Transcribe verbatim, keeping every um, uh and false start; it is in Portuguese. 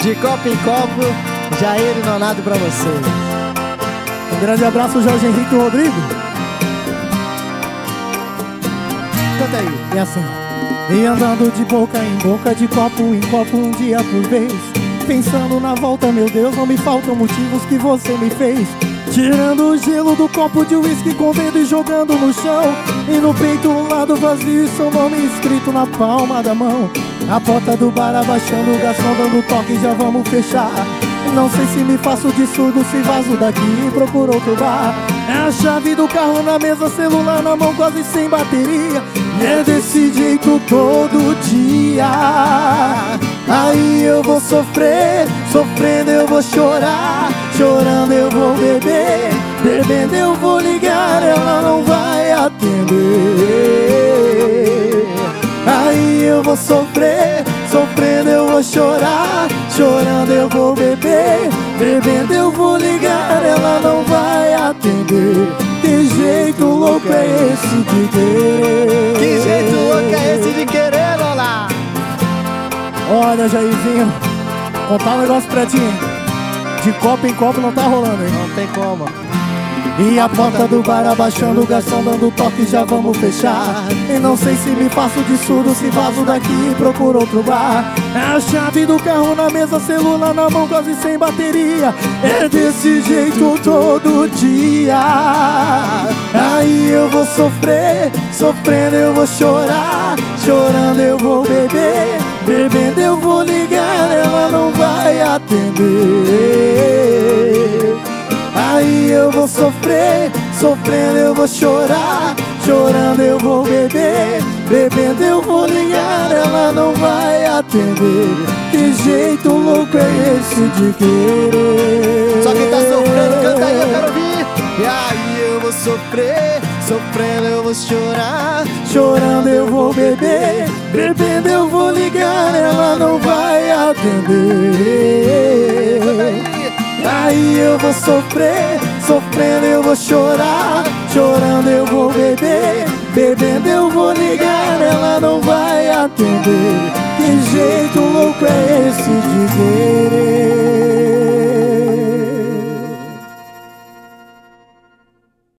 De copo em copo, Jair e Nonato pra você. Um grande abraço, Jorge Henrique Rodrigo. Canta aí. E assim, e andando de boca em boca, de copo em copo, um dia por vez, pensando na volta, meu Deus, não me faltam motivos que você me fez. Tirando o gelo do copo de uísque com dedo e jogando no chão, e no peito um lado vazio e seu nome escrito na palma da mão. A porta do bar abaixando, o garçom dando toque, já vamos fechar. Não sei se me faço de surdo, se vazo daqui e procuro outro bar. É a chave do carro na mesa, celular na mão quase sem bateria. E é desse jeito todo dia. Aí eu vou sofrer, sofrendo eu vou chorar, chorando eu vou beber, bebendo eu vou ligar, ela não vai atender. Aí eu vou sofrer, sofrendo eu vou chorar, chorando eu vou beber, bebendo eu vou ligar, ela não vai atender. Que jeito louco é esse de querer? Que jeito louco é esse de querer, olá? Olha, Jairzinho, contar um negócio pra ti. De copo em copo não tá rolando, hein? Não tem como. E a porta do bar abaixando, o garçom dando toque, já vamos fechar. E não sei se me faço de surdo, se vazo daqui e procuro outro bar. É a chave do carro na mesa, celular na mão quase sem bateria. É desse jeito todo dia. Aí eu vou sofrer, sofrendo eu vou chorar, chorando eu vou beber, bebendo eu vou ligar, ela não vai atender. Aí eu vou sofrer, sofrendo eu vou chorar, chorando eu vou beber, bebendo eu vou ligar, ela não vai atender. Que jeito louco é esse de querer? Só quem tá sofrendo, canta aí, eu quero ouvir. E aí eu vou sofrer, sofrendo eu vou chorar, chorando eu vou beber, bebendo eu vou ligar, ela não vai atender. Aí eu vou sofrer, sofrendo eu vou chorar, chorando eu vou beber, bebendo eu vou ligar, ela não vai atender. Que jeito louco é esse de querer?